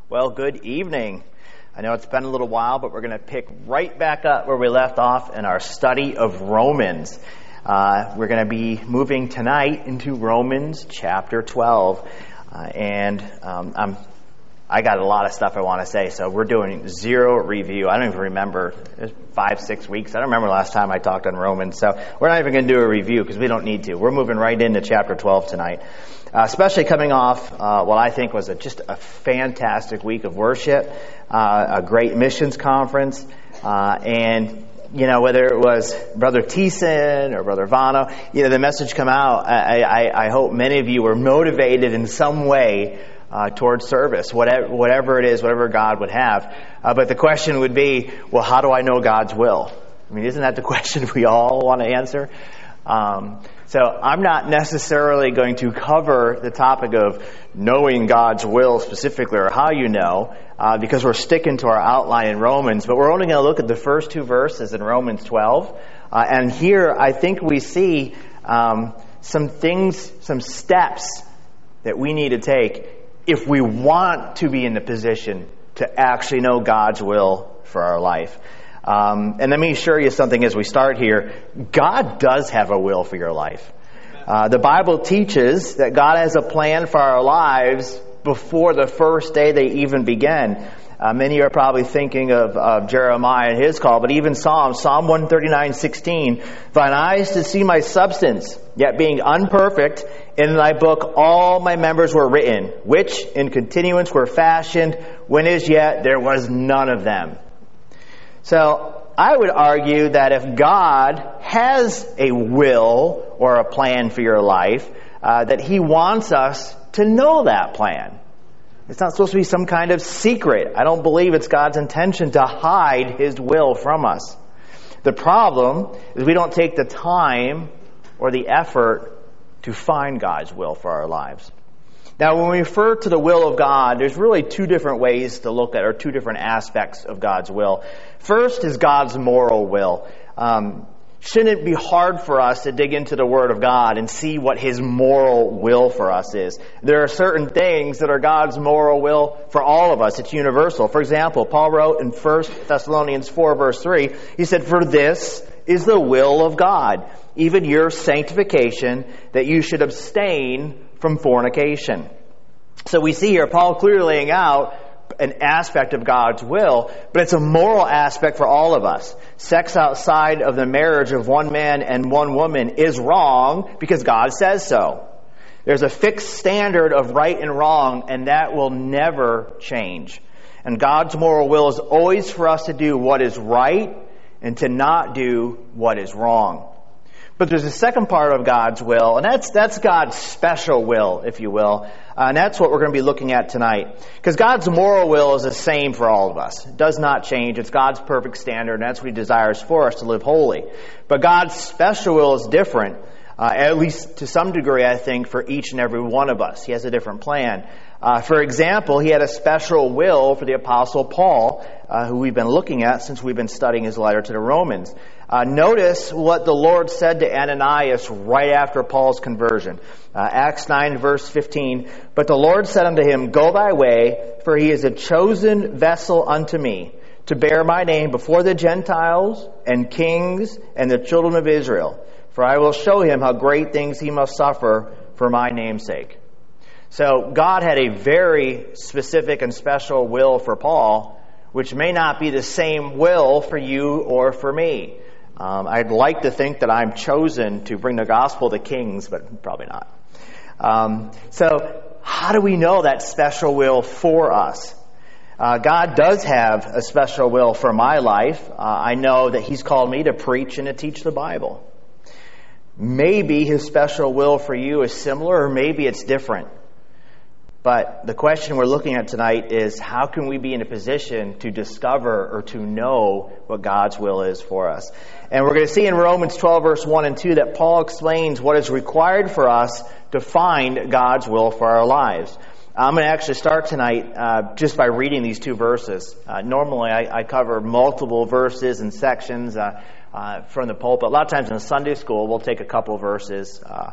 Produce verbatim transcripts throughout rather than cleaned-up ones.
Well, good evening. I know it's been a little while, but we're going to pick right back up where we left off in our study of Romans. Uh, we're going to be moving tonight into Romans chapter twelve. Uh, and um, I'm, I got a lot of stuff I want to say, so we're doing zero review. I don't even remember. It was five, six weeks. I don't remember the last time I talked on Romans, so we're not even going to do a review because we don't need to. We're moving right into chapter twelve tonight. Uh, especially coming off uh, what I think was a, just a fantastic week of worship, uh, a great missions conference, uh, and, you know, whether it was Brother Thiessen or Brother Vano, you know, the message come out, I, I, I hope many of you were motivated in some way uh, towards service, whatever, whatever it is, whatever God would have. Uh, but the question would be, well, how do I know God's will? I mean, isn't that the question we all want to answer? Um, so I'm not necessarily going to cover the topic of knowing God's will specifically or how you know, uh, because we're sticking to our outline in Romans, but we're only going to look at the first two verses in Romans twelve. Uh, and here I think we see um, some things, some steps that we need to take if we want to be in the position to actually know God's will for our life. Um, and let me assure you something as we start here. God does have a will for your life. Uh, the Bible teaches that God has a plan for our lives before the first day they even begin. Uh, many are probably thinking of, of Jeremiah and his call, but even Psalm, Psalm one thirty-nine sixteen, thine eyes to see my substance, yet being unperfect, in thy book all my members were written, which in continuance were fashioned, when as yet there was none of them. So I would argue that if God has a will or a plan for your life, uh, that He wants us to know that plan. It's not supposed to be some kind of secret. I don't believe it's God's intention to hide His will from us. The problem is we don't take the time or the effort to find God's will for our lives. Now, when we refer to the will of God, there's really two different ways to look at, or two different aspects of God's will. First is God's moral will. Um, shouldn't it be hard for us to dig into the Word of God and see what His moral will for us is? There are certain things that are God's moral will for all of us. It's universal. For example, Paul wrote in First Thessalonians four, verse three, he said, "For this is the will of God, even your sanctification, that you should abstain from fornication." So we see here Paul clearly laying out an aspect of God's will, but it's a moral aspect for all of us. Sex outside of the marriage of one man and one woman is wrong because God says so. There's a fixed standard of right and wrong, and that will never change. And God's moral will is always for us to do what is right and to not do what is wrong. But there's a second part of God's will, and that's that's God's special will, if you will. Uh, and that's what we're going to be looking at tonight. Because God's moral will is the same for all of us. It does not change. It's God's perfect standard, and that's what He desires for us, to live holy. But God's special will is different, uh, at least to some degree, I think, for each and every one of us. He has a different plan. Uh, for example, He had a special will for the Apostle Paul, uh, who we've been looking at since we've been studying his letter to the Romans. Uh, notice what the Lord said to Ananias right after Paul's conversion. Uh, Acts nine, verse fifteen, "But the Lord said unto him, Go thy way, for he is a chosen vessel unto me, to bear my name before the Gentiles and kings and the children of Israel. For I will show him how great things he must suffer for my name's sake." So God had a very specific and special will for Paul, which may not be the same will for you or for me. Um, I'd like to think that I'm chosen to bring the gospel to kings, but probably not. Um, so how do we know that special will for us? Uh, God does have a special will for my life. Uh, I know that He's called me to preach and to teach the Bible. Maybe His special will for you is similar, or maybe it's different. But the question we're looking at tonight is, how can we be in a position to discover or to know what God's will is for us? And we're going to see in Romans twelve, verse one and two, that Paul explains what is required for us to find God's will for our lives. I'm going to actually start tonight uh, just by reading these two verses. Uh, normally I, I cover multiple verses and sections uh, uh, from the pulpit. A lot of times in Sunday school we'll take a couple verses. Uh,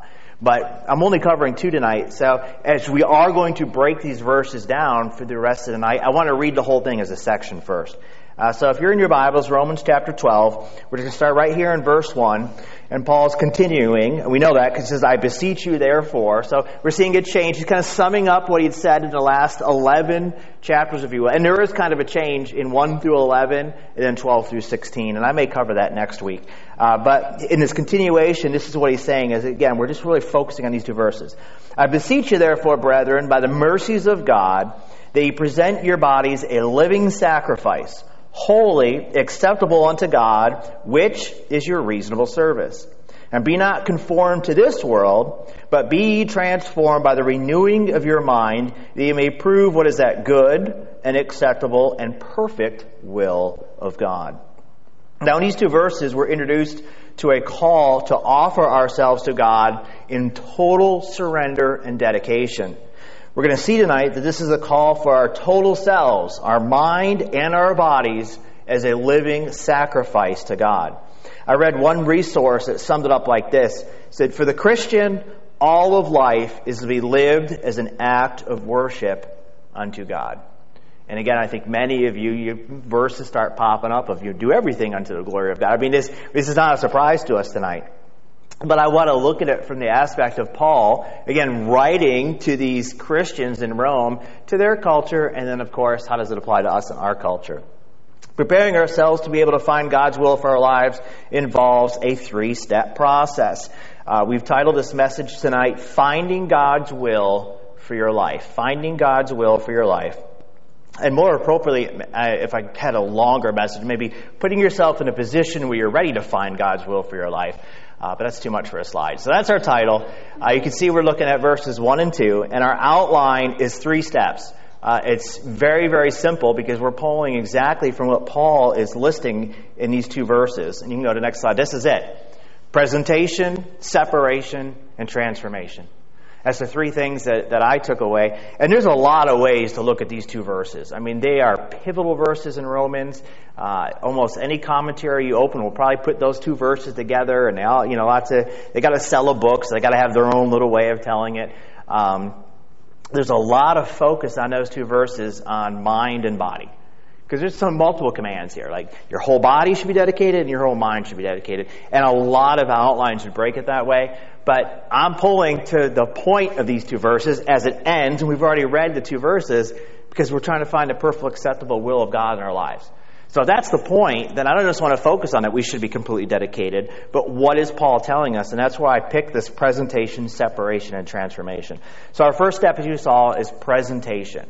But I'm only covering two tonight, so as we are going to break these verses down for the rest of the night, I want to read the whole thing as a section first. Uh, so if you're in your Bibles, Romans chapter twelve, we're going to start right here in verse one, and Paul's continuing, and we know that because it says, I beseech you therefore. So we're seeing a change. He's kind of summing up what he'd said in the last eleven chapters, if you will. And there is kind of a change in one through eleven, and then twelve through sixteen, and I may cover that next week. Uh, but in this continuation, this is what he's saying, is again, we're just really focusing on these two verses. I beseech you therefore, brethren, by the mercies of God, that ye present your bodies a living sacrifice, holy, acceptable unto God, which is your reasonable service. And be not conformed to this world, but be ye transformed by the renewing of your mind, that ye may prove what is that good and acceptable and perfect will of God. Now, in these two verses, we're introduced to a call to offer ourselves to God in total surrender and dedication. We're going to see tonight that this is a call for our total selves, our mind and our bodies, as a living sacrifice to God. I read one resource that summed it up like this. It said, for the Christian, all of life is to be lived as an act of worship unto God. And again, I think many of you, your verses start popping up of you do everything unto the glory of God. I mean, this, this is not a surprise to us tonight. But I want to look at it from the aspect of Paul, again, writing to these Christians in Rome, to their culture, and then, of course, how does it apply to us in our culture? Preparing ourselves to be able to find God's will for our lives involves a three-step process. Uh, we've titled this message tonight, Finding God's Will for Your Life. Finding God's Will for Your Life. And more appropriately, if I had a longer message, maybe putting yourself in a position where you're ready to find God's will for your life. Uh, but that's too much for a slide. So that's our title. Uh, you can see we're looking at verses one and two, and our outline is three steps. Uh, it's very, very simple because we're pulling exactly from what Paul is listing in these two verses. And you can go to the next slide. This is it. Presentation, separation, and transformation. That's the three things that, that I took away. And there's a lot of ways to look at these two verses. I mean, they are pivotal verses in Romans. Uh, almost any commentary you open will probably put those two verses together. And they all, you know, lots of, they got to sell a book, so they got to have their own little way of telling it. Um, there's a lot of focus on those two verses on mind and body. Because there's some multiple commands here. Like your whole body should be dedicated and your whole mind should be dedicated. And a lot of outlines should break it that way. But I'm pulling to the point of these two verses as it ends. And we've already read the two verses because we're trying to find the perfect, acceptable will of God in our lives. So if that's the point, then I don't just want to focus on it. We should be completely dedicated. But what is Paul telling us? And that's why I picked this presentation, separation, and transformation. So our first step, as you saw, is presentation.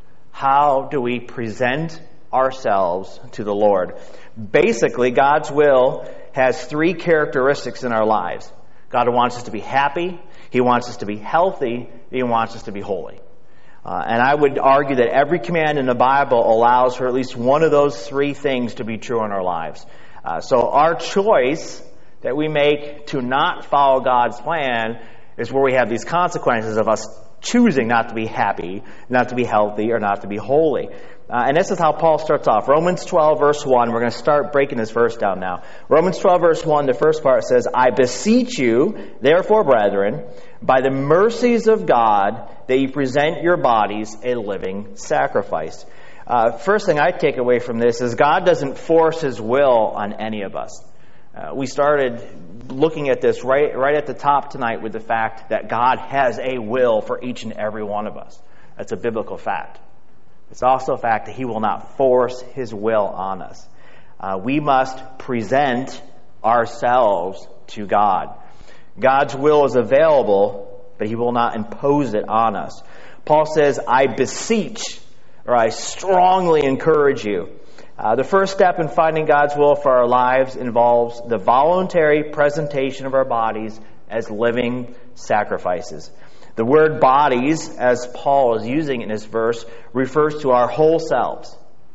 How do we present ourselves to the Lord? Basically, God's will has three characteristics in our lives. God wants us to be happy, He wants us to be healthy, He wants us to be holy. Uh, and I would argue that every command in the Bible allows for at least one of those three things to be true in our lives. Uh, so our choice that we make to not follow God's plan is where we have these consequences of us choosing not to be happy, not to be healthy, or not to be holy. Uh, and this is how Paul starts off. Romans twelve, verse one. We're going to start breaking this verse down now. Romans twelve, verse one, the first part says, I beseech you, therefore, brethren, by the mercies of God, that ye present your bodies a living sacrifice. Uh, first thing I take away from this is God doesn't force His will on any of us. Uh, we started looking at this right, right at the top tonight with the fact that God has a will for each and every one of us. That's a biblical fact. It's also a fact that He will not force His will on us. Uh, we must present ourselves to God. God's will is available, but He will not impose it on us. Paul says, I beseech, or I strongly encourage you. Uh, the first step in finding God's will for our lives involves the voluntary presentation of our bodies as living sacrifices. The word bodies, as Paul is using in this verse, refers to our whole selves.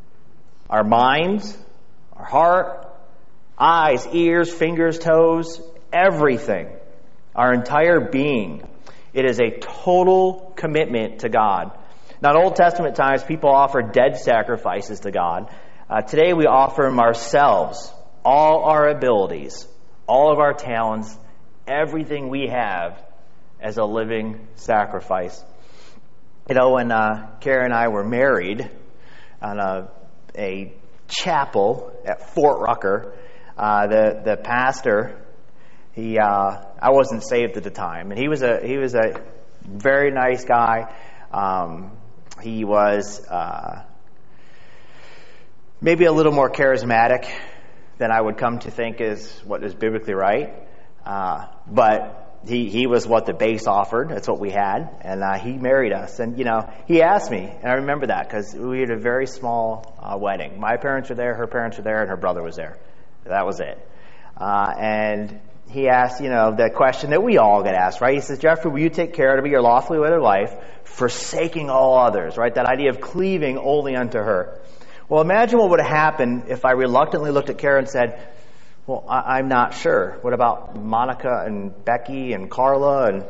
Our minds, our heart, eyes, ears, fingers, toes, everything. Our entire being. It is a total commitment to God. Now, in Old Testament times, people offered dead sacrifices to God. Uh, today, we offer Him ourselves, all our abilities, all of our talents, everything we have as a living sacrifice. You know, when uh, Kara and I were married on a, a chapel at Fort Rucker, uh, the the pastor, he uh, I wasn't saved at the time, and he was a he was a very nice guy. Um, he was uh, maybe a little more charismatic than I would come to think is what is biblically right, uh, but. He he was what the base offered. That's what we had. And uh, he married us. And, you know, he asked me, and I remember that because we had a very small uh, wedding. My parents were there, her parents were there, and her brother was there. That was it. Uh, and he asked, you know, the question that we all get asked, right? He says, Jeffrey, will you take care to be your lawfully wedded wife, forsaking all others, right? That idea of cleaving only unto her. Well, imagine what would have happened if I reluctantly looked at Kara and said, well, I, I'm not sure. What about Monica and Becky and Carla? And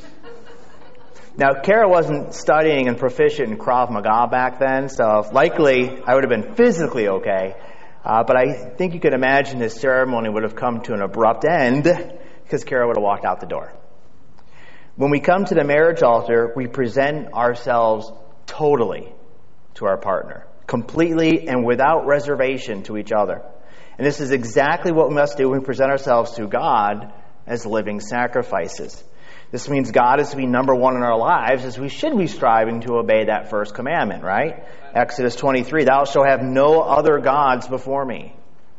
now, Kara wasn't studying and proficient in Krav Maga back then, so likely I would have been physically okay. Uh, but I think you could imagine this ceremony would have come to an abrupt end because Kara would have walked out the door. When we come to the marriage altar, we present ourselves totally to our partner, completely and without reservation to each other. And this is exactly what we must do when we present ourselves to God as living sacrifices. This means God is to be number one in our lives, as we should be striving to obey that first commandment, right? Exodus twenty-three, thou shalt have no other gods before me.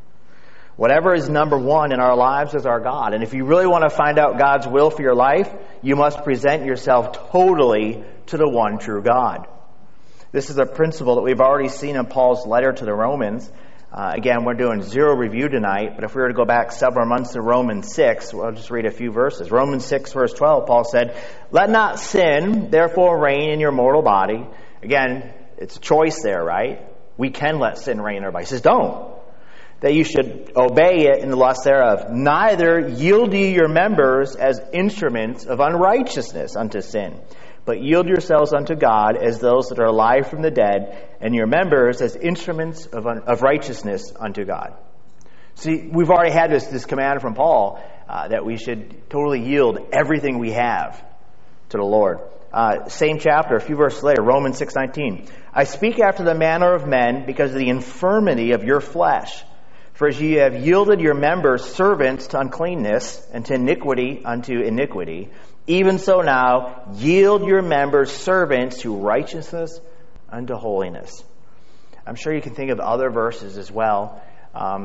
Whatever is number one in our lives is our God. And if you really want to find out God's will for your life, you must present yourself totally to the one true God. This is a principle that we've already seen in Paul's letter to the Romans. Uh, again, we're doing zero review tonight, but if we were to go back several months to Romans six, we'll just read a few verses. Romans six, verse twelve, Paul said, let not sin, therefore, reign in your mortal body. Again, it's a choice there, right? We can let sin reign in our body. He says, don't. That you should obey it in the lust thereof. Neither yield ye your members as instruments of unrighteousness unto sin, but yield yourselves unto God as those that are alive from the dead, and your members as instruments of, un- of righteousness unto God. See, we've already had this, this command from Paul uh, that we should totally yield everything we have to the Lord. Uh, same chapter, a few verses later, Romans six nineteen. I speak after the manner of men because of the infirmity of your flesh. For as ye have yielded your members servants to uncleanness, and to iniquity unto iniquity, even so now, yield your members servants to righteousness unto holiness. I'm sure you can think of other verses as well. Um,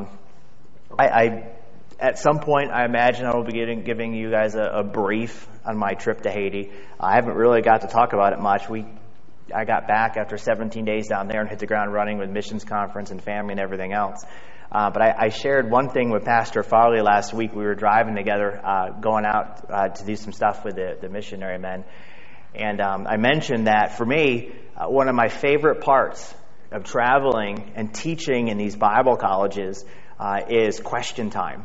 I, I, at some point, I imagine I will be getting, giving you guys a, a brief on my trip to Haiti. I haven't really got to talk about it much. We, I got back after seventeen days down there and hit the ground running with missions conference and family and everything else. Uh, but I, I shared one thing with Pastor Farley last week. We were driving together, uh, going out uh, to do some stuff with the, the missionary men. And um, I mentioned that for me, uh, one of my favorite parts of traveling and teaching in these Bible colleges uh, is question time.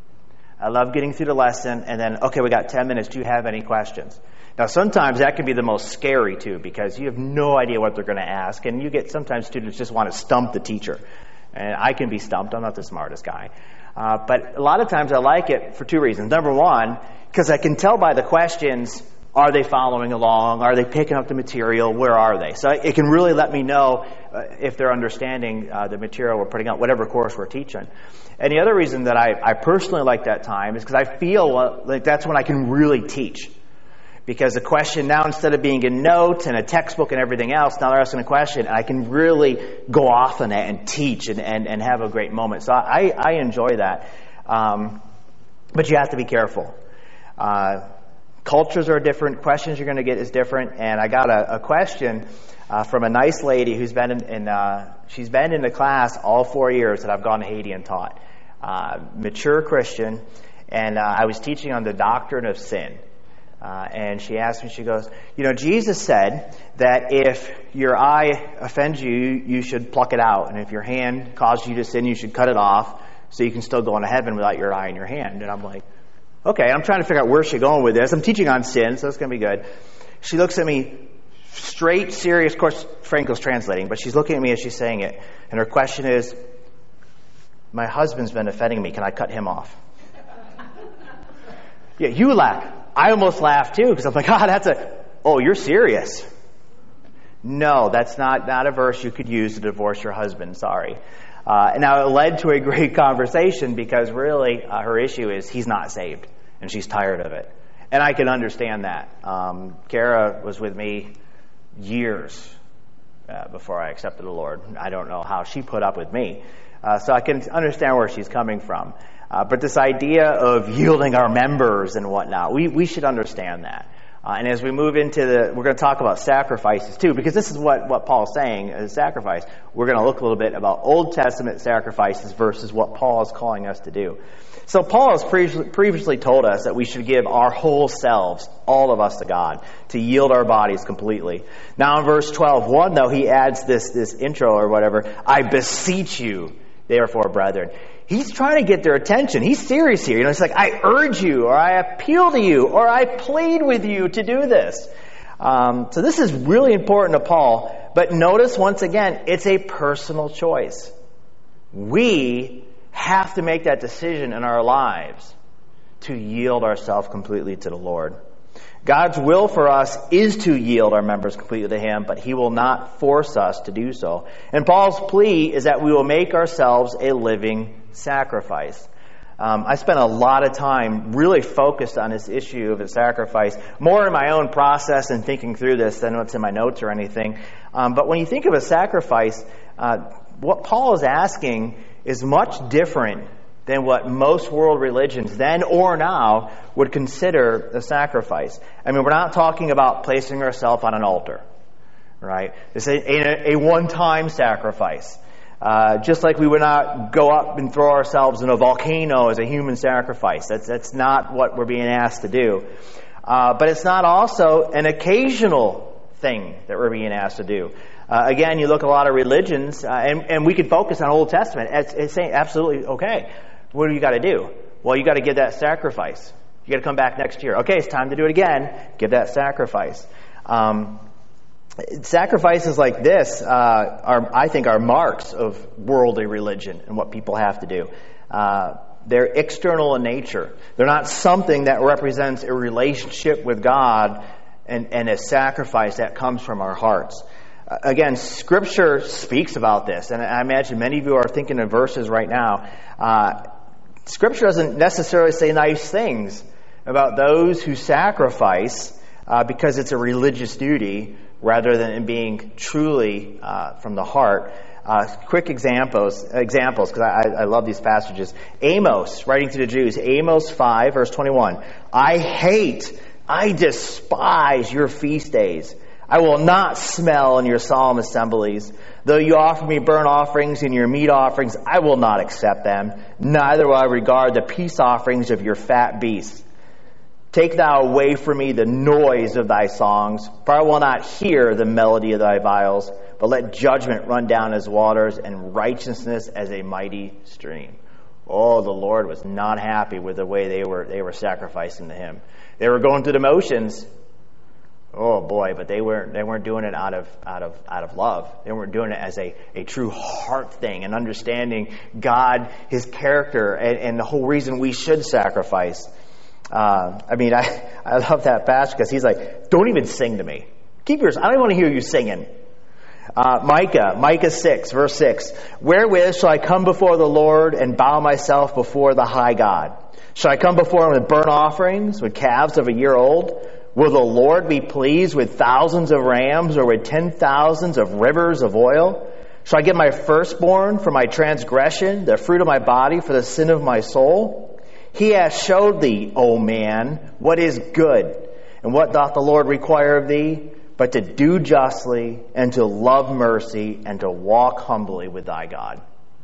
I love getting through the lesson and then, okay, we got ten minutes. Do you have any questions? Now, sometimes that can be the most scary, too, because you have no idea what they're going to ask. And you get sometimes students just want to stump the teacher. And I can be stumped. I'm not the smartest guy. Uh, but a lot of times I like it for two reasons. Number one, because I can tell by the questions, are they following along? Are they picking up the material? Where are they? So it can really let me know uh, if they're understanding uh, the material we're putting out, whatever course we're teaching. And the other reason that I, I personally like that time is because I feel like that's when I can really teach. Because the question now, instead of being in notes and a textbook and everything else, now they're asking a question, and I can really go off on it and teach and, and, and have a great moment. So I, I enjoy that. Um, but you have to be careful. Uh, cultures are different. Questions you're going to get is different. And I got a, a question uh, from a nice lady who's been in, in uh, she's been in the class all four years that I've gone to Haiti and taught. Uh, mature Christian. And uh, I was teaching on the doctrine of sin. Uh, and she asked me, she goes, you know, Jesus said that if your eye offends you, you should pluck it out. And if your hand causes you to sin, you should cut it off so you can still go into heaven without your eye in your hand. And I'm like, okay, I'm trying to figure out where she's going with this. I'm teaching on sin, so it's going to be good. She looks at me straight, serious. Of course, Franco's translating, but she's looking at me as she's saying it. And her question is, my husband's been offending me. Can I cut him off? Yeah, you laugh. I almost laughed too, because I'm like, ah, that's a, oh, you're serious. No, that's not, not a verse you could use to divorce your husband, sorry. Uh, and now it led to a great conversation, because really uh, her issue is he's not saved, and she's tired of it. And I can understand that. Um, Kara was with me years uh, before I accepted the Lord. I don't know how she put up with me. Uh, so I can understand where she's coming from. Uh, but this idea of yielding our members and whatnot, we, we should understand that. Uh, and as we move into the, we're going to talk about sacrifices too, because this is what, what Paul's saying is sacrifice. We're going to look a little bit about Old Testament sacrifices versus what Paul is calling us to do. So Paul has previously, previously told us that we should give our whole selves, all of us, to God, to yield our bodies completely. Now in verse twelve one, though, he adds this, this intro or whatever, I beseech you, therefore, brethren. He's trying to get their attention. He's serious here. You know, it's like, I urge you, or I appeal to you, or I plead with you to do this. Um, so this is really important to Paul. But notice, once again, it's a personal choice. We have to make that decision in our lives to yield ourselves completely to the Lord. God's will for us is to yield our members completely to Him, but He will not force us to do so. And Paul's plea is that we will make ourselves a living sacrifice. Um, I spent a lot of time really focused on this issue of a sacrifice, more in my own process and thinking through this than what's in my notes or anything. Um, but when you think of a sacrifice, uh, what Paul is asking is much different than what most world religions then or now would consider a sacrifice. I mean, we're not talking about placing ourselves on an altar, right? This is a, a one-time sacrifice. Uh, just like we would not go up and throw ourselves in a volcano as a human sacrifice. That's, that's not what we're being asked to do. Uh, but it's not also an occasional thing that we're being asked to do. Uh, again, you look at a lot of religions, uh, and, and we could focus on Old Testament. It's, it's saying, absolutely, okay. What do you got to do? Well, you got to give that sacrifice. You got to come back next year. Okay, it's time to do it again. Give that sacrifice. Um, sacrifices like this uh, are, I think, are marks of worldly religion and what people have to do. Uh, they're external in nature. They're not something that represents a relationship with God and, and a sacrifice that comes from our hearts. Uh, again, Scripture speaks about this, and I imagine many of you are thinking of verses right now. Uh, Scripture doesn't necessarily say nice things about those who sacrifice uh, because it's a religious duty rather than it being truly uh, from the heart. Uh, quick examples, examples, because I, I love these passages. Amos, writing to the Jews, Amos five, verse twenty-one. I hate, I despise your feast days. I will not smell in your solemn assemblies. Though you offer me burnt offerings and your meat offerings, I will not accept them. Neither will I regard the peace offerings of your fat beasts. Take thou away from me the noise of thy songs, for I will not hear the melody of thy viols, but let judgment run down as waters and righteousness as a mighty stream. Oh, the Lord was not happy with the way they were they were sacrificing to Him. They were going through the motions. Oh boy, but they weren't they weren't doing it out of out of out of love. They weren't doing it as a, a true heart thing and understanding God, His character, and, and the whole reason we should sacrifice. Uh, I mean, I, I love that passage because he's like, don't even sing to me. Keep yours. I don't want to hear you singing. Uh, Micah, Micah six, verse six. Wherewith shall I come before the Lord and bow myself before the high God? Shall I come before Him with burnt offerings, with calves of a year old? Will the Lord be pleased with thousands of rams or with ten thousands of rivers of oil? Shall I give my firstborn for my transgression, the fruit of my body for the sin of my soul? He hath showed thee, O man, what is good, and what doth the Lord require of thee, but to do justly, and to love mercy, and to walk humbly with thy God.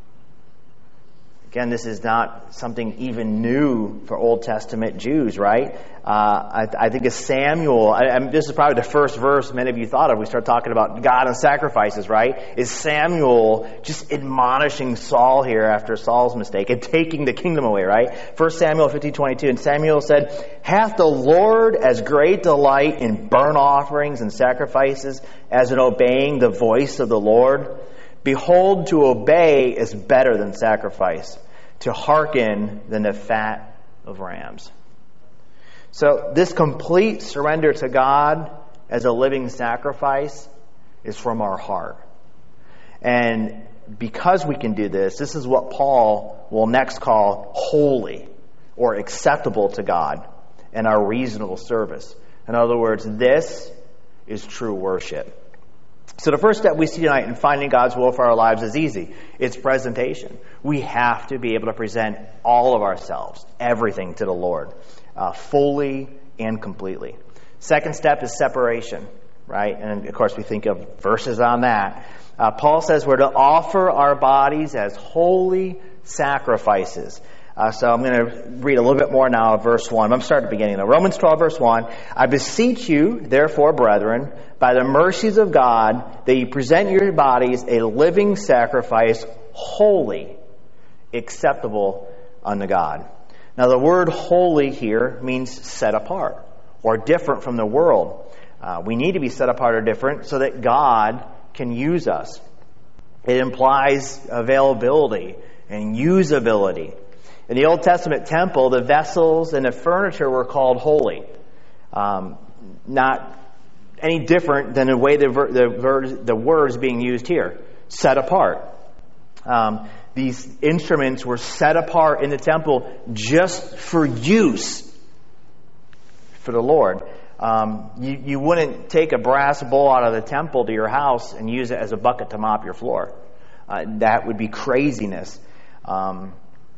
Again, this is not something even new for Old Testament Jews, right? Uh, I, I think it's Samuel. I, I, this is probably the first verse many of you thought of. We start talking about God and sacrifices, right? Is Samuel just admonishing Saul here after Saul's mistake and taking the kingdom away, right? First Samuel fifteen twenty-two. And Samuel said, hath the Lord as great delight in burnt offerings and sacrifices as in obeying the voice of the Lord? Behold, to obey is better than sacrifice, to hearken than the fat of rams. So this complete surrender to God as a living sacrifice is from our heart. And because we can do this, this is what Paul will next call holy or acceptable to God and our reasonable service. In other words, this is true worship. So the first step we see tonight in finding God's will for our lives is easy. It's presentation. We have to be able to present all of ourselves, everything to the Lord, uh, fully and completely. Second step is separation, right? And of course we think of verses on that. Uh, Paul says we're to offer our bodies as holy sacrifices. Uh, so I'm going to read a little bit more now of verse one. I'm starting at the beginning. Though. Romans twelve, verse one. I beseech you, therefore, brethren, by the mercies of God, that you present your bodies a living sacrifice, holy, acceptable unto God. Now, the word holy here means set apart or different from the world. Uh, we need to be set apart or different so that God can use us. It implies availability and usability. In the Old Testament temple, the vessels and the furniture were called holy. Um, not any different than the way the, ver- the, ver- the word is being used here. Set apart. Um, these instruments were set apart in the temple just for use for the Lord. Um, you, you wouldn't take a brass bowl out of the temple to your house and use it as a bucket to mop your floor. Uh, that would be craziness. Um,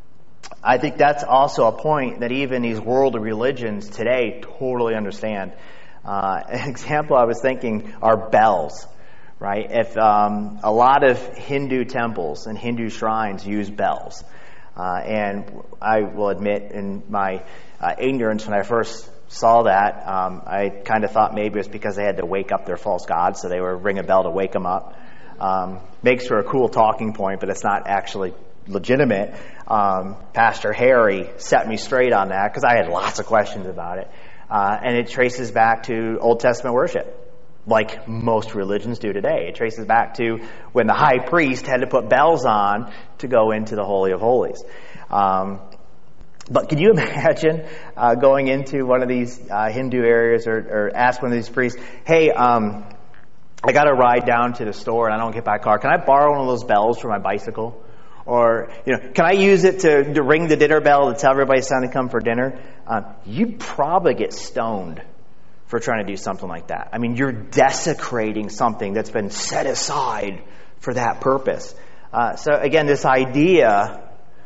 I think that's also a point that even these worldly religions today totally understand. Uh, an example I was thinking are bells, right? If um, a lot of Hindu temples and Hindu shrines use bells, uh, and I will admit in my uh, ignorance when I first saw that, um, I kind of thought maybe it was because they had to wake up their false gods, so they would ring a bell to wake them up. Um, makes for a cool talking point, but it's not actually legitimate. Um, Pastor Harry set me straight on that because I had lots of questions about it. Uh, and it traces back to Old Testament worship, like most religions do today. It traces back to when the high priest had to put bells on to go into the Holy of Holies. Um, but can you imagine uh, going into one of these uh, Hindu areas or, or ask one of these priests, hey, um, I got to ride down to the store and I don't get my car. Can I borrow one of those bells for my bicycle? Or, you know, can I use it to, to ring the dinner bell to tell everybody it's time to come for dinner? Um, you'd probably get stoned for trying to do something like that. I mean, you're desecrating something that's been set aside for that purpose. Uh, so again, this idea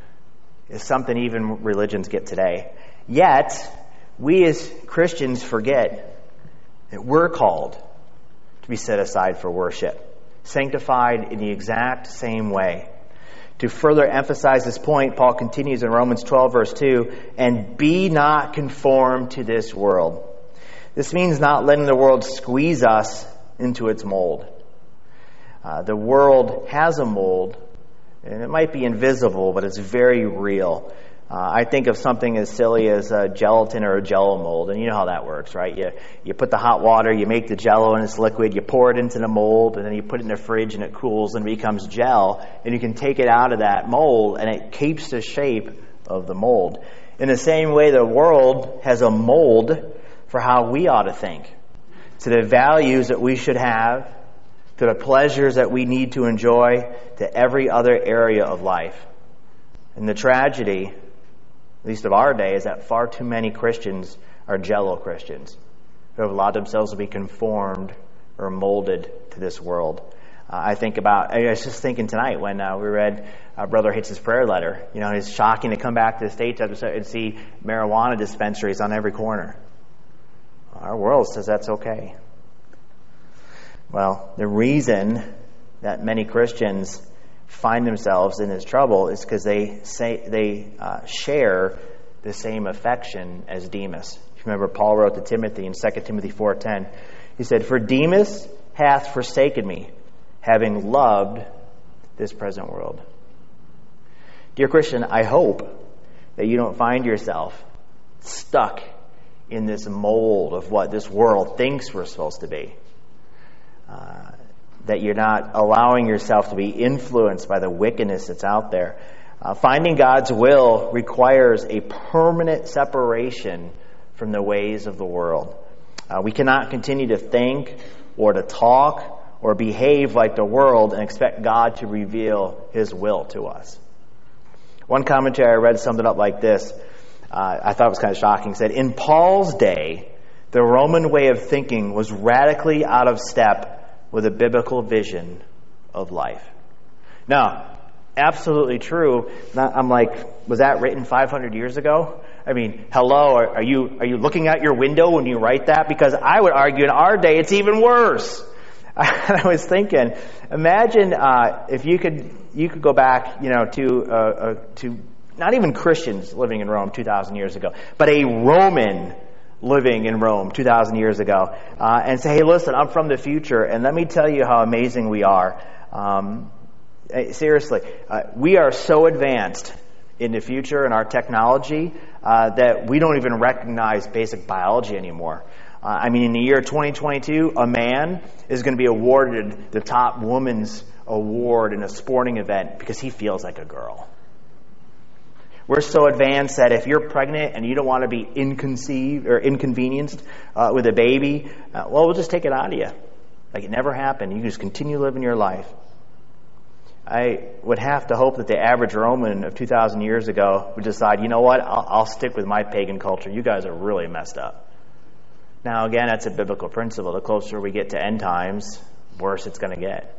is something even religions get today. Yet, we as Christians forget that we're called to be set aside for worship, sanctified in the exact same way. To further emphasize this point, Paul continues in Romans twelve, verse two, and be not conformed to this world. This means not letting the world squeeze us into its mold. Uh, the world has a mold, and it might be invisible, but it's very real. Uh, I think of something as silly as a gelatin or a Jell-O mold, and you know how that works, right? You you put the hot water, you make the Jell-O and it's liquid, you pour it into the mold, and then you put it in the fridge and it cools and becomes gel, and you can take it out of that mold and it keeps the shape of the mold. In the same way, the world has a mold for how we ought to think, to the values that we should have, to the pleasures that we need to enjoy, to every other area of life. And the tragedy, at least of our day, is that far too many Christians are Jell-O Christians who have allowed themselves to be conformed or molded to this world. Uh, I think about, I was just thinking tonight when uh, we read uh, Brother Hitz's prayer letter. You know, it's shocking to come back to the States and see marijuana dispensaries on every corner. Our world says that's okay. Well, the reason that many Christians find themselves in this trouble is because they say they uh, share the same affection as Demas. If you remember, Paul wrote to Timothy in Second Timothy four ten. He said, "For Demas hath forsaken me, having loved this present world." Dear Christian, I hope that you don't find yourself stuck in this mold of what this world thinks we're supposed to be. Uh, that you're not allowing yourself to be influenced by the wickedness that's out there. Uh, finding God's will requires a permanent separation from the ways of the world. Uh, we cannot continue to think or to talk or behave like the world and expect God to reveal His will to us. One commentary I read summed it up like this. Uh, I thought it was kind of shocking. It said, in Paul's day, the Roman way of thinking was radically out of step with a biblical vision of life. Now, absolutely true. I'm like, was that written five hundred years ago? I mean, hello, are, are you are you looking out your window when you write that? Because I would argue in our day it's even worse. I was thinking, imagine uh, if you could you could go back, you know, to uh, uh, to not even Christians living in Rome two thousand years ago, but a Roman living in Rome two thousand years ago, uh, and say, hey, listen, I'm from the future, and let me tell you how amazing we are. Um, seriously, uh, we are so advanced in the future in our technology uh, that we don't even recognize basic biology anymore. Uh, I mean, in the year twenty twenty-two, a man is going to be awarded the top woman's award in a sporting event because he feels like a girl. We're so advanced that if you're pregnant and you don't want to be inconceived or inconvenienced uh, with a baby, uh, well, we'll just take it out of you. Like it never happened. You just continue living your life. I would have to hope that the average Roman of two thousand years ago would decide, you know what, I'll, I'll stick with my pagan culture. You guys are really messed up. Now, again, that's a biblical principle. The closer we get to end times, worse it's going to get.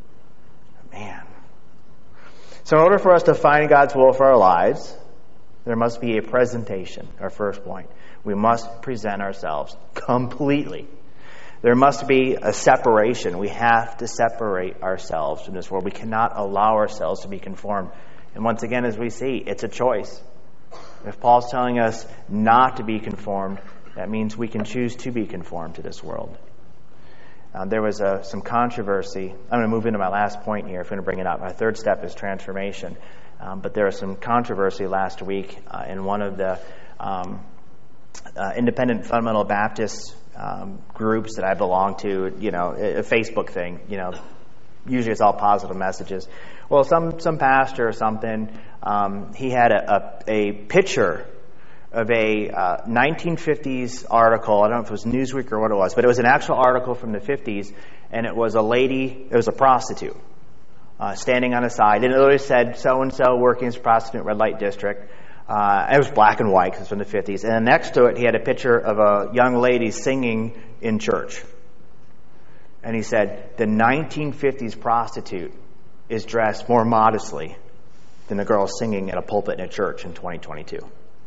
Man. So in order for us to find God's will for our lives, there must be a presentation, our first point. We must present ourselves completely. There must be a separation. We have to separate ourselves from this world. We cannot allow ourselves to be conformed. And once again, as we see, it's a choice. If Paul's telling us not to be conformed, that means we can choose to be conformed to this world. Uh, there was uh, some controversy. I'm going to move into my last point here if I'm going to bring it up. My third step is transformation. Um, but there was some controversy last week uh, in one of the um, uh, independent fundamental Baptist um, groups that I belong to, you know, a, a Facebook thing, you know. Usually it's all positive messages. Well, some, some pastor or something, um, he had a, a, a picture of a uh, nineteen fifties article. I don't know if it was Newsweek or what it was, but it was an actual article from the fifties, and it was a lady, it was a prostitute, uh, standing on a side, and it literally said, so-and-so working as a prostitute red light district. Uh, it was black and white because it's from the fifties. And then next to it, he had a picture of a young lady singing in church. And he said, the nineteen fifties prostitute is dressed more modestly than the girl singing at a pulpit in a church in twenty twenty-two.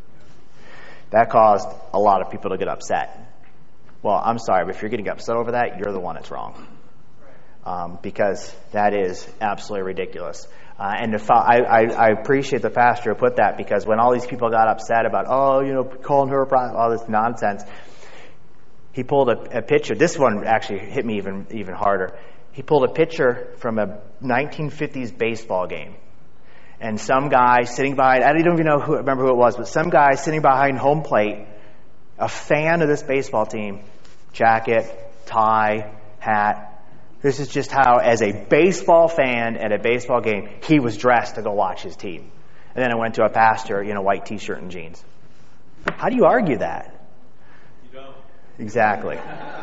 That caused a lot of people to get upset. Well, I'm sorry, but if you're getting upset over that, you're the one that's wrong. Um, because that is absolutely ridiculous. Uh, and if I, I, I appreciate the pastor who put that, because when all these people got upset about, oh, you know, calling her a pro- all this nonsense, he pulled a, a picture. This one actually hit me even even harder. He pulled a picture from a nineteen fifties baseball game. And some guy sitting behind, I don't even know who, remember who it was, but some guy sitting behind home plate, a fan of this baseball team, jacket, tie, hat. This is just how, as a baseball fan at a baseball game, he was dressed to go watch his team. And then I went to a pastor in a white t-shirt and jeans. How do you argue that? You don't. Exactly.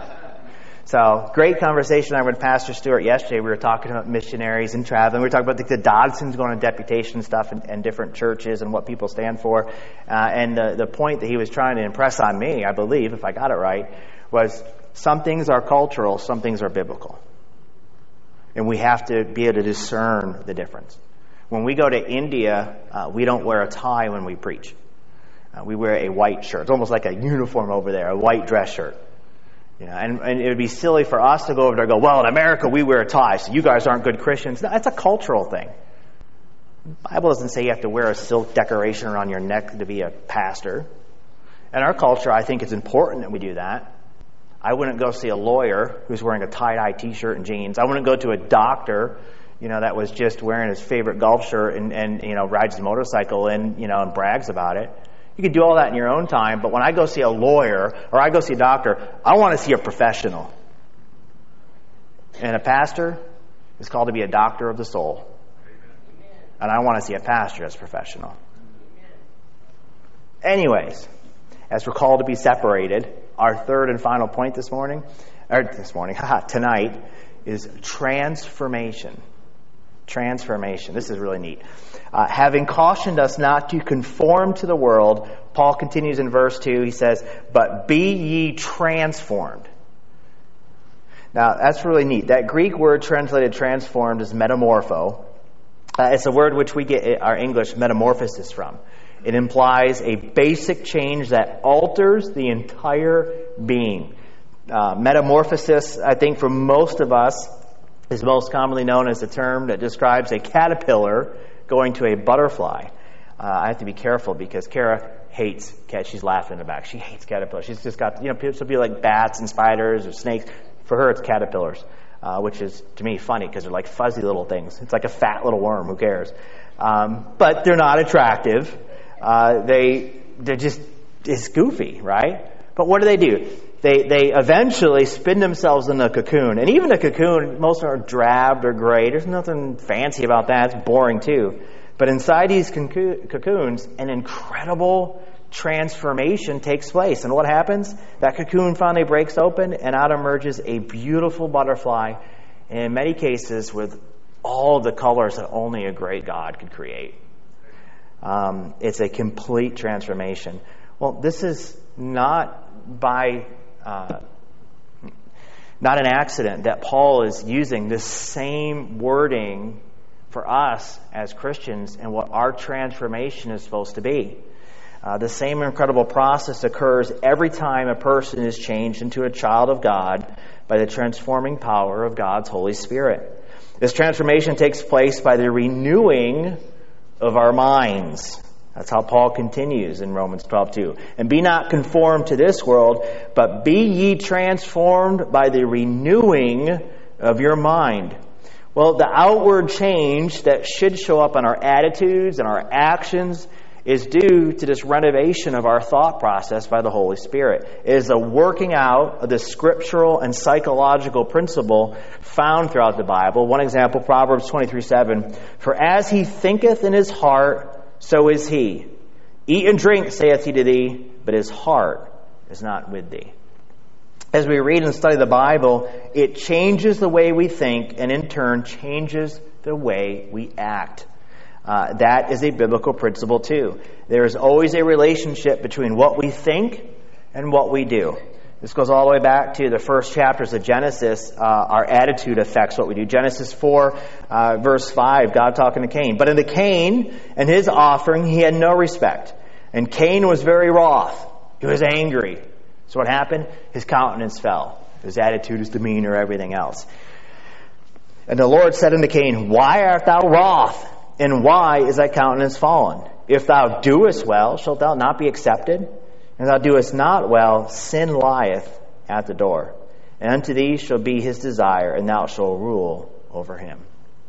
So, great conversation I had with Pastor Stewart yesterday. We were talking about missionaries and traveling. We were talking about the, the Dodsons going on deputation and stuff and, and different churches and what people stand for. Uh, and the, the point that he was trying to impress on me, I believe, if I got it right, was some things are cultural, some things are biblical. And we have to be able to discern the difference. When we go to India, uh, we don't wear a tie when we preach. Uh, we wear a white shirt. It's almost like a uniform over there, a white dress shirt. You know, and, and it would be silly for us to go over there and go, well, in America we wear a tie, so you guys aren't good Christians. No, that's a cultural thing. The Bible doesn't say you have to wear a silk decoration around your neck to be a pastor. In our culture, I think it's important that we do that. I wouldn't go see a lawyer who's wearing a tie-dye t-shirt and jeans. I wouldn't go to a doctor, you know, that was just wearing his favorite golf shirt and, and you know, rides his motorcycle and, you know, and brags about it. You can do all that in your own time, but when I go see a lawyer or I go see a doctor, I want to see a professional. And a pastor is called to be a doctor of the soul. And I want to see a pastor as professional. Anyways, as we're called to be separated, our third and final point this morning, or this morning, haha, tonight, is transformation. Transformation. This is really neat. Uh, having cautioned us not to conform to the world, Paul continues in verse two. He says, "But be ye transformed." Now, that's really neat. That Greek word translated transformed is metamorpho. Uh, it's a word which we get our English metamorphosis from. It implies a basic change that alters the entire being. Uh, metamorphosis, I think, for most of us, is most commonly known as a term that describes a caterpillar going to a butterfly. Uh, I have to be careful because Kara hates cat. She's laughing in the back. She hates caterpillars. She's just got, you know, people will be like bats and spiders or snakes. For her, it's caterpillars, uh, which is, to me, funny because they're like fuzzy little things. It's like a fat little worm. Who cares? Um, but they're not attractive. Uh, they, they're just, it's goofy, right? But what do they do? They they eventually spin themselves in a cocoon. And even a cocoon, most are drab or gray. There's nothing fancy about that. It's boring too. But inside these cocoons, an incredible transformation takes place. And what happens? That cocoon finally breaks open and out emerges a beautiful butterfly. And in many cases with all the colors that only a great God could create. Um, it's a complete transformation. Well, this is not by... Uh, not an accident that Paul is using this same wording for us as Christians and what our transformation is supposed to be. Uh, the same incredible process occurs every time a person is changed into a child of God by the transforming power of God's Holy Spirit. This transformation takes place by the renewing of our minds. That's how Paul continues in Romans twelve two. "And be not conformed to this world, but be ye transformed by the renewing of your mind." Well, the outward change that should show up in our attitudes and our actions is due to this renovation of our thought process by the Holy Spirit. It is a working out of the scriptural and psychological principle found throughout the Bible. One example, Proverbs twenty-three seven. "For as he thinketh in his heart, so is he. Eat and drink, saith he to thee, but his heart is not with thee." As we read and study the Bible, it changes the way we think and in turn changes the way we act. Uh, that is a biblical principle too. There is always a relationship between what we think and what we do. This goes all the way back to the first chapters of Genesis. Uh, our attitude affects what we do. Genesis four, uh, verse five, God talking to Cain. "But in the Cain and his offering he had no respect. And Cain was very wroth." He was angry. So what happened? His countenance fell. His attitude, his demeanor, everything else. "And the Lord said unto Cain, Why art thou wroth? And why is thy countenance fallen? If thou doest well, shalt thou not be accepted? And thou doest not well, sin lieth at the door. And unto thee shall be his desire, and thou shalt rule over him."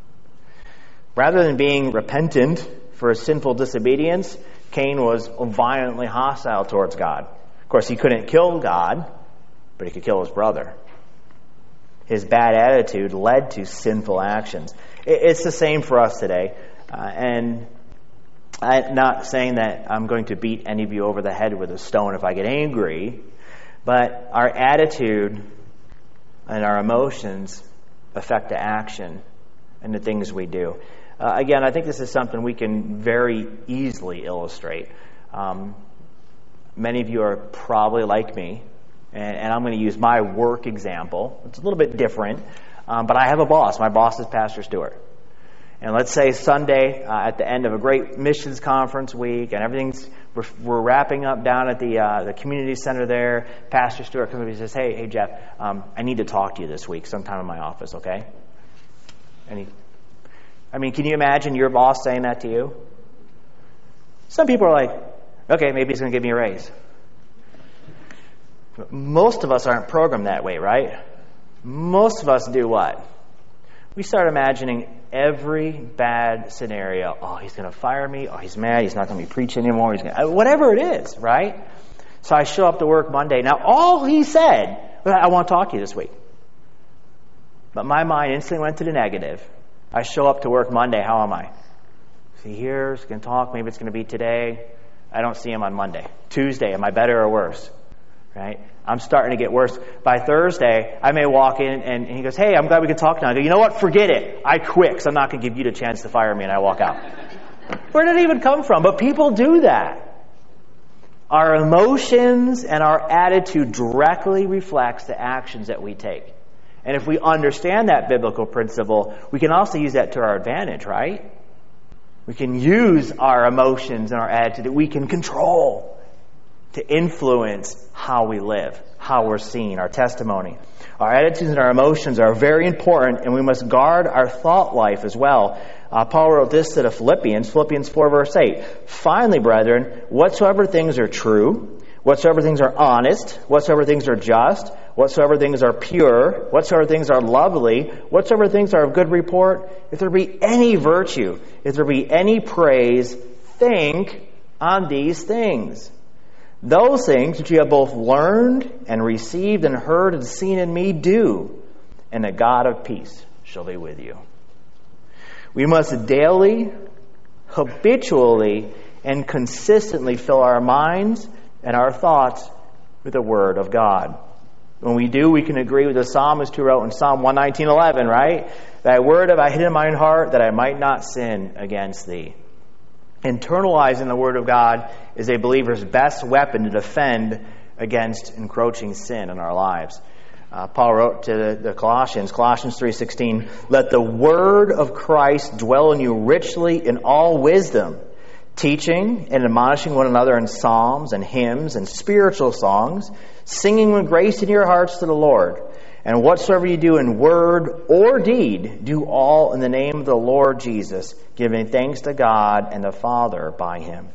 Rather than being repentant for his sinful disobedience, Cain was violently hostile towards God. Of course, he couldn't kill God, but he could kill his brother. His bad attitude led to sinful actions. It's the same for us today. Uh, and I'm not saying that I'm going to beat any of you over the head with a stone if I get angry, but our attitude and our emotions affect the action and the things we do. Uh, again, I think this is something we can very easily illustrate. Um, many of you are probably like me, and, and I'm going to use my work example. It's a little bit different, um, but I have a boss. My boss is Pastor Stewart. And let's say Sunday, uh, at the end of a great missions conference week, and everything's we're, we're wrapping up down at the uh, the community center there. Pastor Stewart comes up and says, "Hey, hey Jeff, um, I need to talk to you this week, sometime in my office, okay?" And he, I mean, can you imagine your boss saying that to you? Some people are like, "Okay, maybe he's going to give me a raise." But most of us aren't programmed that way, right? Most of us do what? We start imagining every bad scenario. Oh, he's going to fire me. Oh, he's mad. He's not going to be preaching anymore. He's going to, whatever it is, right? So I show up to work Monday. Now, all he said, well, I want to talk to you this week. But my mind instantly went to the negative. I show up to work Monday. How am I? See, here, he's going to talk. Maybe it's going to be today. I don't see him on Monday. Tuesday, am I better or worse? Right? I'm starting to get worse. By Thursday, I may walk in and, and he goes, hey, I'm glad we could talk now. I go, you know what? Forget it. I quit because I'm not going to give you the chance to fire me, and I walk out. Where did it even come from? But people do that. Our emotions and our attitude directly reflects the actions that we take. And if we understand that biblical principle, we can also use that to our advantage, right? We can use our emotions and our attitude that we can control to influence how we live, how we're seen, our testimony. Our attitudes and our emotions are very important, and we must guard our thought life as well. Uh, Paul wrote this to the Philippians, Philippians four, verse eight. Finally, brethren, whatsoever things are true, whatsoever things are honest, whatsoever things are just, whatsoever things are pure, whatsoever things are lovely, whatsoever things are of good report, if there be any virtue, if there be any praise, think on these things. Those things which you have both learned and received and heard and seen in me, do, and the God of peace shall be with you. We must daily, habitually, and consistently fill our minds and our thoughts with the Word of God. When we do, we can agree with the psalmist who wrote in Psalm one nineteen eleven, right? Thy word have I hid in mine heart, that I might not sin against thee. Internalizing the Word of God is a believer's best weapon to defend against encroaching sin in our lives. Uh, Paul wrote to the, the Colossians, Colossians three sixteen, let the Word of Christ dwell in you richly in all wisdom, teaching and admonishing one another in psalms and hymns and spiritual songs, singing with grace in your hearts to the Lord. And whatsoever you do in word or deed, do all in the name of the Lord Jesus, giving thanks to God and the Father by Him.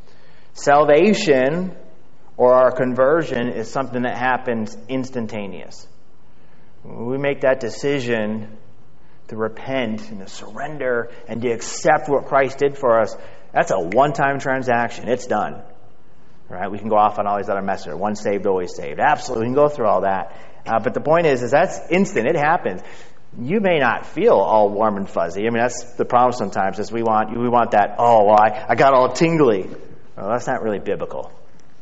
Salvation, or our conversion, is something that happens instantaneous. When we make that decision to repent and to surrender and to accept what Christ did for us, that's a one-time transaction. It's done. Right? We can go off on all these other messages. Once saved, always saved. Absolutely, we can go through all that. Uh, but the point is, is that's instant. It happens. You may not feel all warm and fuzzy. I mean, that's the problem sometimes, is we want we want that, oh, well, I, I got all tingly. Well, that's not really biblical.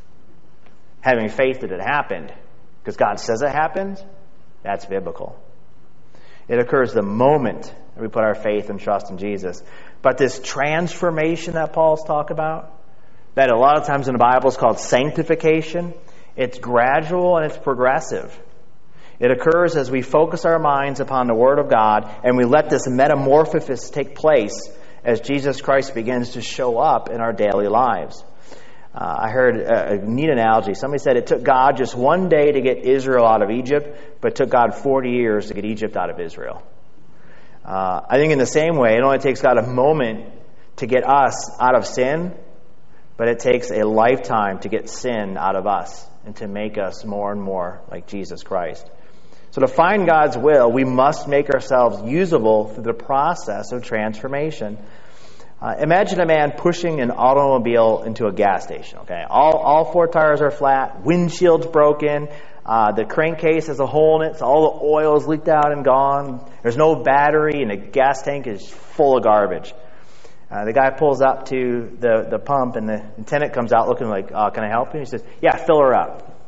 Having faith that it happened, because God says it happened, that's biblical. It occurs the moment that we put our faith and trust in Jesus. But this transformation that Paul's talking about, that a lot of times in the Bible is called sanctification, it's gradual and it's progressive. It occurs as we focus our minds upon the Word of God and we let this metamorphosis take place as Jesus Christ begins to show up in our daily lives. Uh, I heard a, a neat analogy. Somebody said it took God just one day to get Israel out of Egypt, but it took God forty years to get Egypt out of Israel. Uh, I think in the same way, it only takes God a moment to get us out of sin, but it takes a lifetime to get sin out of us and to make us more and more like Jesus Christ. So to find God's will, we must make ourselves usable through the process of transformation. Uh, imagine a man pushing an automobile into a gas station. Okay, all all four tires are flat, windshield's broken, uh, the crankcase has a hole in it, so all the oil is leaked out and gone. There's no battery, and the gas tank is full of garbage. Uh, the guy pulls up to the, the pump, and the attendant comes out looking like, uh, "Can I help you?" He says, "Yeah, fill her up."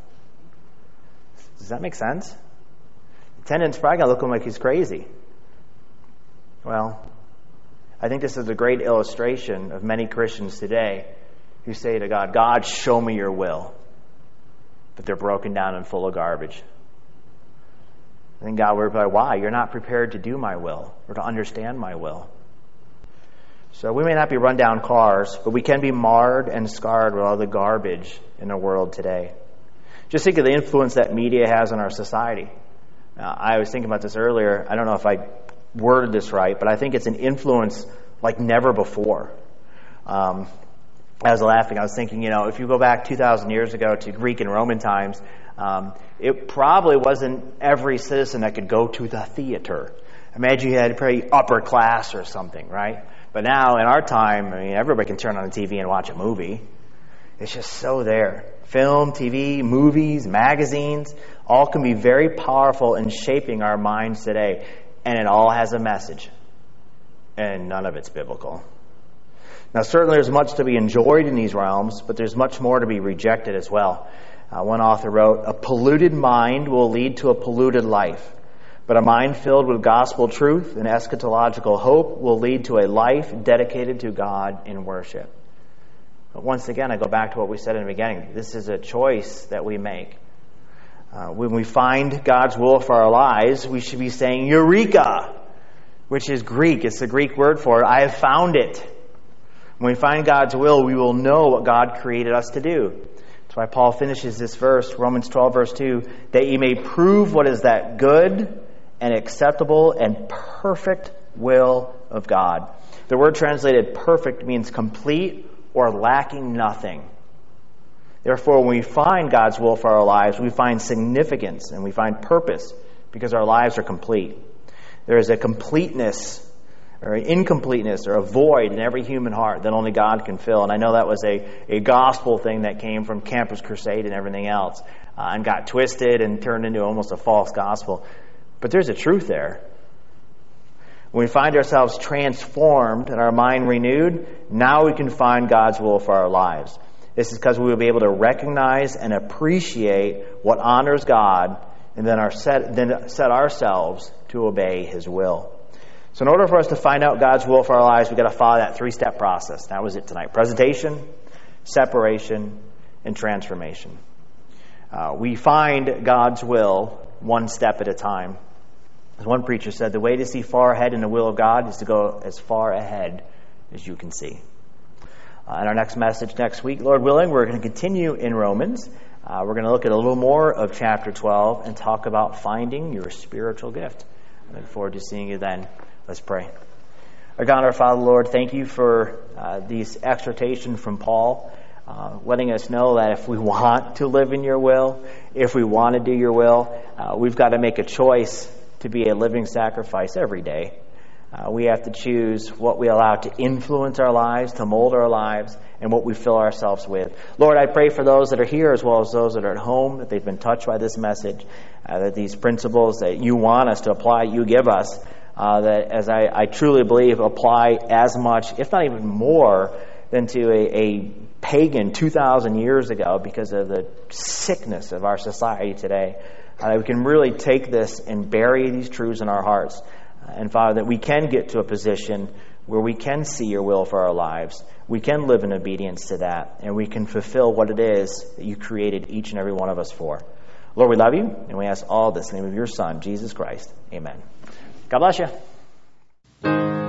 Does that make sense? The attendant's probably going to look like he's crazy. Well, I think this is a great illustration of many Christians today who say to God, God, show me your will. But they're broken down and full of garbage. I think God would reply, why? You're not prepared to do my will or to understand my will. So we may not be run-down cars, but we can be marred and scarred with all the garbage in the world today. Just think of the influence that media has on our society. Uh, I was thinking about this earlier. I don't know if I worded this right, but I think it's an influence like never before. Um, I was laughing. I was thinking, you know, if you go back two thousand years ago to Greek and Roman times, um, it probably wasn't every citizen that could go to the theater. Imagine you had probably upper class or something, right? But now, in our time, I mean, everybody can turn on the T V and watch a movie. It's just so there. Film, T V, movies, magazines, all can be very powerful in shaping our minds today. And it all has a message. And none of it's biblical. Now, certainly there's much to be enjoyed in these realms, but there's much more to be rejected as well. Uh, one author wrote, "A polluted mind will lead to a polluted life, but a mind filled with gospel truth and eschatological hope will lead to a life dedicated to God in worship." But once again, I go back to what we said in the beginning. This is a choice that we make. Uh, when we find God's will for our lives, we should be saying, "Eureka," which is Greek. It's the Greek word for, "I have found it." When we find God's will, we will know what God created us to do. That's why Paul finishes this verse, Romans twelve, verse two, "that ye may prove what is that good and acceptable and perfect will of God." The word translated perfect means complete or lacking nothing. Therefore, when we find God's will for our lives, we find significance and we find purpose because our lives are complete. There is a completeness or an incompleteness or a void in every human heart that only God can fill. And I know that was a, a gospel thing that came from Campus Crusade and everything else uh, and got twisted and turned into almost a false gospel. But there's a truth there. When we find ourselves transformed and our mind renewed, now we can find God's will for our lives. This is because we will be able to recognize and appreciate what honors God and then, our set, then set ourselves to obey His will. So in order for us to find out God's will for our lives, we've got to follow that three-step process. That was it tonight. Presentation, separation, and transformation. Uh, we find God's will one step at a time. As one preacher said, the way to see far ahead in the will of God is to go as far ahead as you can see. Uh, in our next message next week, Lord willing, we're going to continue in Romans. Uh, we're going to look at a little more of chapter twelve and talk about finding your spiritual gift. I look forward to seeing you then. Let's pray. Our God, our Father, Lord, thank you for uh, these exhortations from Paul, uh, letting us know that if we want to live in your will, if we want to do your will, uh, we've got to make a choice to be a living sacrifice every day. Uh, we have to choose what we allow to influence our lives, to mold our lives, and what we fill ourselves with. Lord, I pray for those that are here as well as those that are at home, that they've been touched by this message, uh, that these principles that you want us to apply, you give us, uh, that as I, I truly believe apply as much, if not even more, than to a, a pagan two thousand years ago because of the sickness of our society today. Uh, we can really take this and bury these truths in our hearts. Uh, and Father, that we can get to a position where we can see your will for our lives. We can live in obedience to that. And we can fulfill what it is that you created each and every one of us for. Lord, we love you. And we ask all this in the name of your Son, Jesus Christ. Amen. God bless you.